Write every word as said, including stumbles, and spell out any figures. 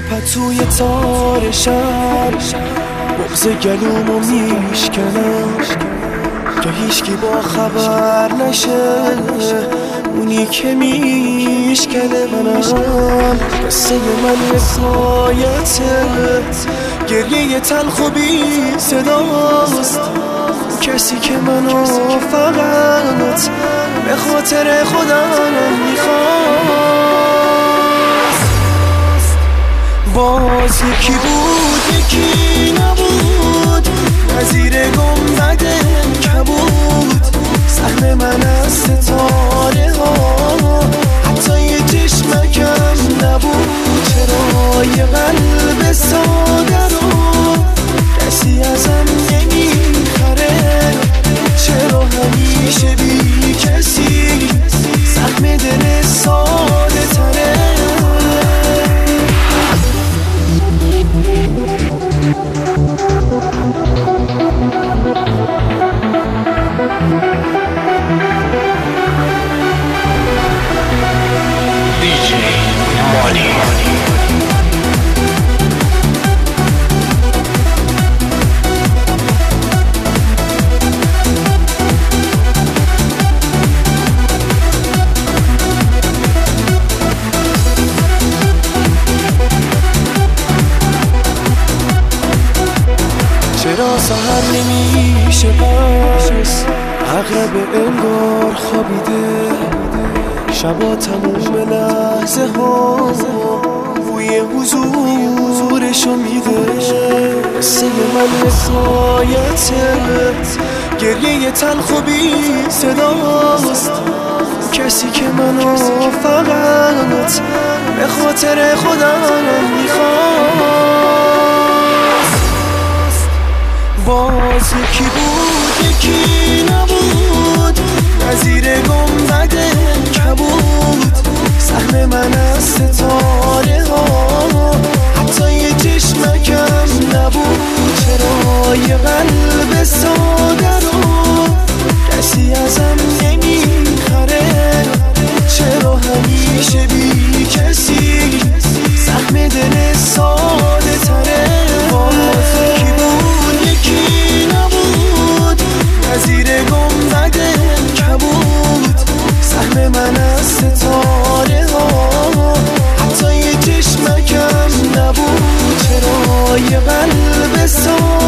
پتوی تار شب بغض گلومو میشکنم که هیچکی با خبر نشه، اونی که میشکنه منم. قصه من حکایته، گریه تلخ و بی صداست. کسی که منو فقط به خاطر خودم میخواست. باز یکی بود یکی نبود، نظیر گنبد کبود. سهم من از ستاره ها حتی یه چشمکم نبود. چرا یه قلب ساده رو کسی ازم نمیخره؟ چرا همیشه بی کسی سهم دل ساده تره؟ دیجی مانی چرا سحر نمیشه پس عقرب انگار خوابیده؟ شبا تموم لحظه ها بوی حضورشو میده. قصه من حکایته، گریه تلخ و بی صداست. کسی که منو فقط به خاطر خودم میخواست. باز یکی بود یکی نبود، نظیر گنبد کبود. سهم من از ستاره ها حتی یه چشمکم نبود. چرا یه قلب ساده رو کسی ازم نمیخره؟ چرا همیشه بی کسی سهم دل ساده تره؟ باز یکی بود یکی نبود، نظیر گنبد کبود. سهم من از ستاره ها حتی یه چشمکم نبود. چرا یه قلب ساده